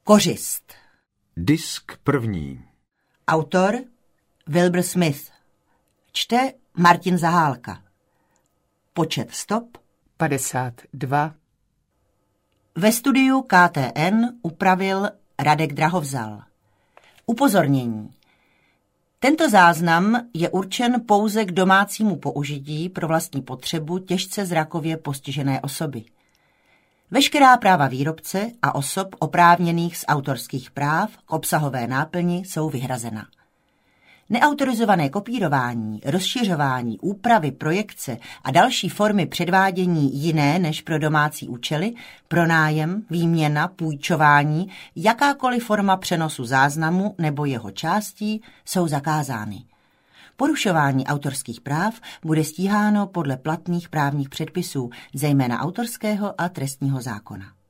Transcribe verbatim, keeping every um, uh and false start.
Kořist. Disk první. Autor Wilbur Smith. Čte Martin Zahálka. Počet stop padesát dva. Ve studiu K T N upravil Radek Drahovzal. Upozornění. Tento záznam je určen pouze k domácímu použití pro vlastní potřebu těžce zrakově postižené osoby. Veškerá práva výrobce a osob oprávněných z autorských práv k obsahové náplni jsou vyhrazena. Neautorizované kopírování, rozšiřování, úpravy, projekce a další formy předvádění jiné než pro domácí účely, pronájem, výměna, půjčování, jakákoliv forma přenosu záznamu nebo jeho částí jsou zakázány. Porušování autorských práv bude stíháno podle platných právních předpisů, zejména autorského a trestního zákona.